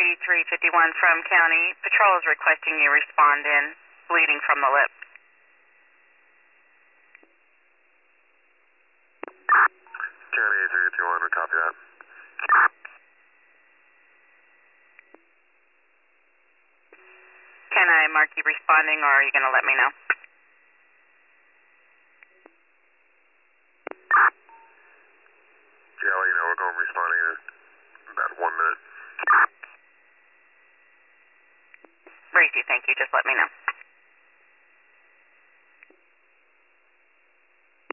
8351 from County. Patrol is requesting you respond in bleeding from the lip. County 8351, we copy that. Can I mark you responding, or are you going to let me know? Yeah, I'll let you know. We're going responding in about 1 minute. Racy, thank you. Just let me know.